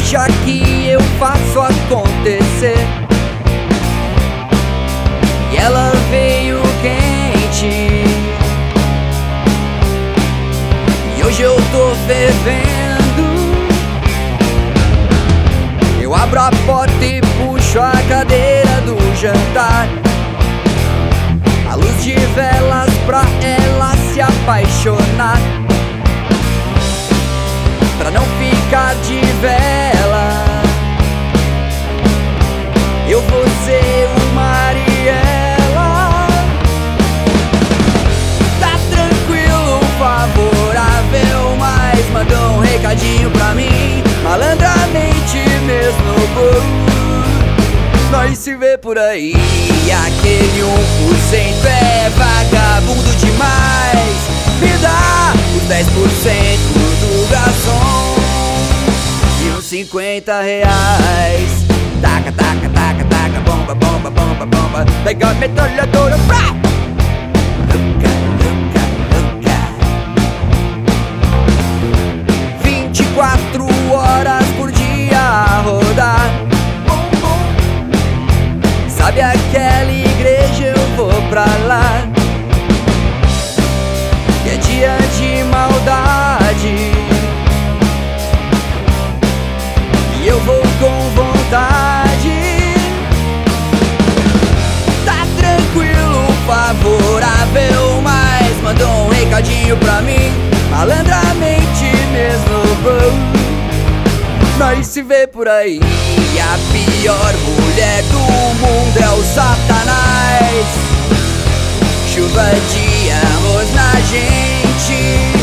Deixa que eu faço acontecer. E ela veio quente, e hoje eu tô fervendo. Eu abro a porta e puxo a cadeira do jantar, a luz de velas pra ela se apaixonar, pra não ficar de vela. Eu vou ser o Mariela. Tá tranquilo, favorável, mas mandou um recadinho pra mim, malandramente mesmo. Nós se vê por aí. Aquele 1% é vagabundo demais. Me dá os 10% do garçom e uns 50 reais. Taca, taca, taca, taca, bomba, bomba, bomba, bomba. Pega a metralhadora, pra! Louca, louca, louca. 24 horas por dia a rodar. Sabe aquela igreja, eu vou pra lá, que é dia de maldade, e eu vou com vontade. Tá tranquilo, favorável, mas mandou um recadinho pra mim, malandramente mesmo. Nós se vê por aí. A pior mulher do mundo é o Satanás. Chuva de amor na gente.